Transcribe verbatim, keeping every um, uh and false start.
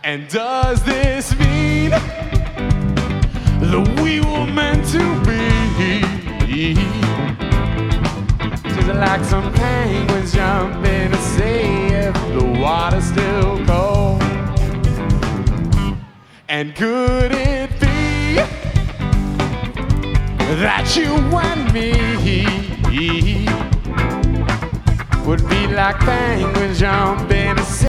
And does this mean that we were meant to be? Just like some penguins jump in the sea if the water's still cold. And could it be that you and me would be like penguins jumping in the sea?